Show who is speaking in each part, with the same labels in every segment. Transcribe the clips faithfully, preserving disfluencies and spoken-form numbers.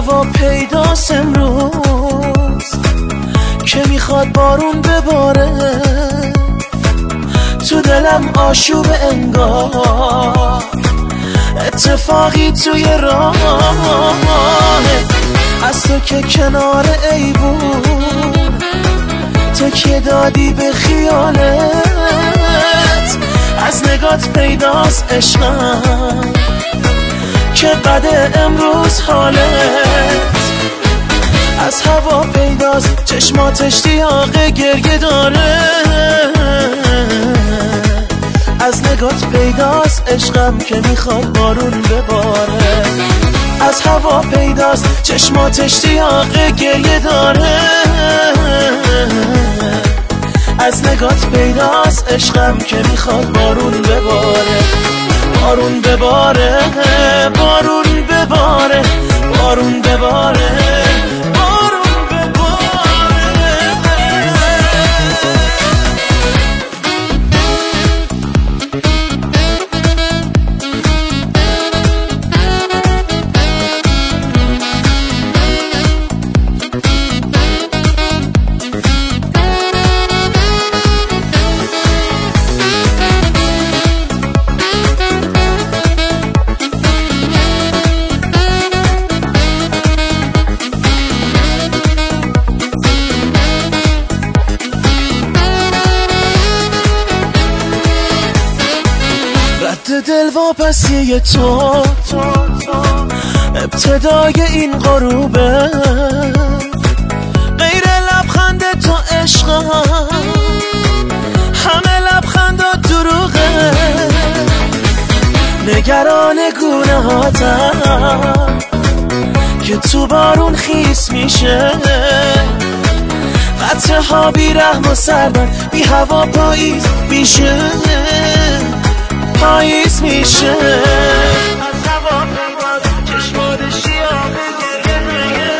Speaker 1: هوا پیداست امروز که میخواد بارون بباره، تو دلم آشوب انگار اتفاقی توی راهه، از تو که کنار ایوون تکیه دادی به خیالت، از نگات پیداست عشقم که بده امروز حالت، از هوا پیداست چشمات اشتیاق گریه داره، از نگات پیداست عشقم که میخواد بارون بباره، از هوا پیداست چشمات اشتیاق گریه داره، از نگات پیداست عشقم که میخواد بارون بباره، بارون بباره، بارون بباره، بارون بباره، بارون دل واپسی تو ابتدای این غروبه، غیر لبخند تو عشقم همه لبخندات دروغه، نگران گونه‌هاتم که تو بارون خیس میشه، قطره ها بی رحم و سربند بی هوا پاییز میشه، پاییز میشه، از هوا پیداست چشمات اشتیاق گریه میگه،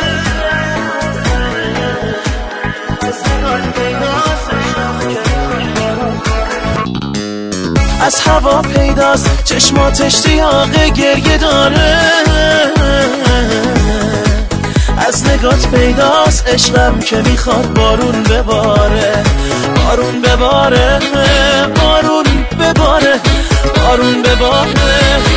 Speaker 1: از نگات پیداست عشقم که از هوا پیداست چشمات اشتیاق گریه داره، از نگات پیداست عشقم که میخواد بارون بباره، بارون بباره، بارون بباره، بارون بباره.